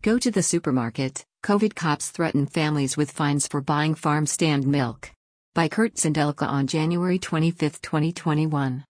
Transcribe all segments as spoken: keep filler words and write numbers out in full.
Go to the supermarket. COVID cops threaten families with fines for buying farm stand milk. By Kurt Zindelka on January twenty-fifth, twenty twenty-one.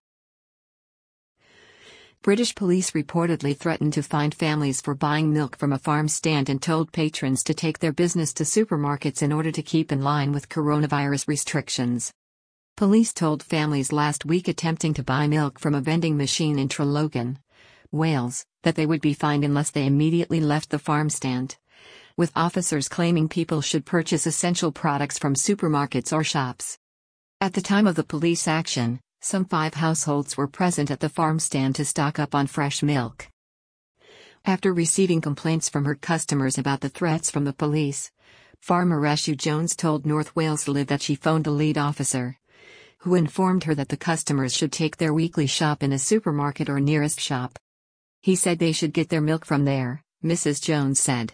British police reportedly threatened to fine families for buying milk from a farm stand and told patrons to take their business to supermarkets in order to keep in line with coronavirus restrictions. Police told families last week attempting to buy milk from a vending machine in Traralgon, Wales, that they would be fined unless they immediately left the farm stand, with officers claiming people should purchase essential products from supermarkets or shops. At the time of the police action, some five households were present at the farm stand to stock up on fresh milk. After receiving complaints from her customers about the threats from the police, farmer Reshu Jones told North Wales Live that she phoned the lead officer, who informed her that the customers should take their weekly shop in a supermarket or nearest shop. He said they should get their milk from there, Missus Jones said.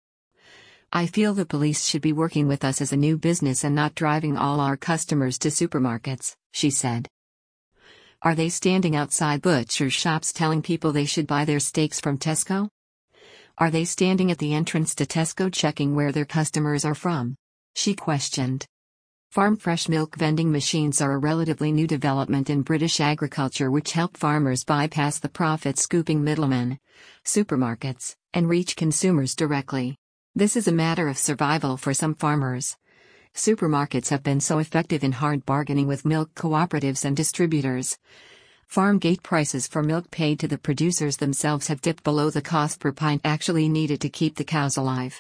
I feel the police should be working with us as a new business and not driving all our customers to supermarkets, she said. Are they standing outside butcher shops telling people they should buy their steaks from Tesco? Are they standing at the entrance to Tesco checking where their customers are from? She questioned. Farm fresh milk vending machines are a relatively new development in British agriculture which help farmers bypass the profit-scooping middlemen, supermarkets, and reach consumers directly. This is a matter of survival for some farmers. Supermarkets have been so effective in hard bargaining with milk cooperatives and distributors. Farm gate prices for milk paid to the producers themselves have dipped below the cost per pint actually needed to keep the cows alive.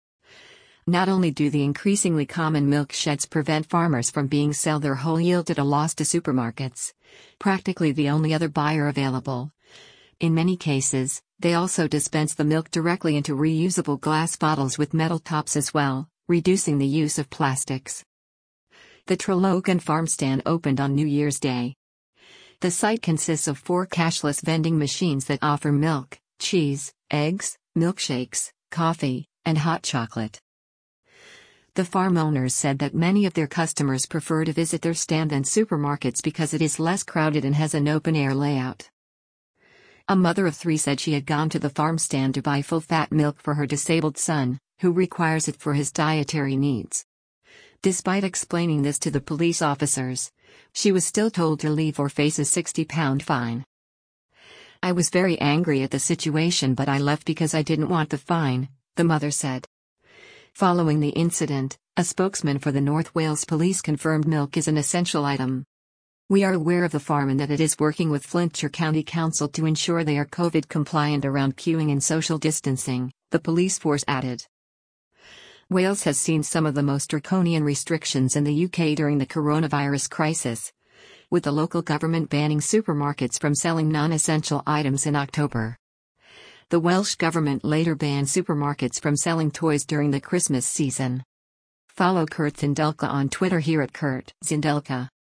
Not only do the increasingly common milk sheds prevent farmers from being sell their whole yield at a loss to supermarkets, practically the only other buyer available. In many cases, they also dispense the milk directly into reusable glass bottles with metal tops as well, reducing the use of plastics. The Traralgon farm stand opened on New Year's Day. The site consists of four cashless vending machines that offer milk, cheese, eggs, milkshakes, coffee, and hot chocolate. The farm owners said that many of their customers prefer to visit their stand than supermarkets because it is less crowded and has an open-air layout. A mother of three said she had gone to the farm stand to buy full-fat milk for her disabled son, who requires it for his dietary needs. Despite explaining this to the police officers, she was still told to leave or face a sixty pound fine. I was very angry at the situation but I left because I didn't want the fine, the mother said. Following the incident, a spokesman for the North Wales Police confirmed milk is an essential item. We are aware of the farm and that it is working with Flintshire County Council to ensure they are COVID compliant around queuing and social distancing, the police force added. Wales has seen some of the most draconian restrictions in the U K during the coronavirus crisis, with the local government banning supermarkets from selling non-essential items in October. The Welsh government later banned supermarkets from selling toys during the Christmas season. Follow Kurt Zindelka on Twitter here at Kurt Zindelka.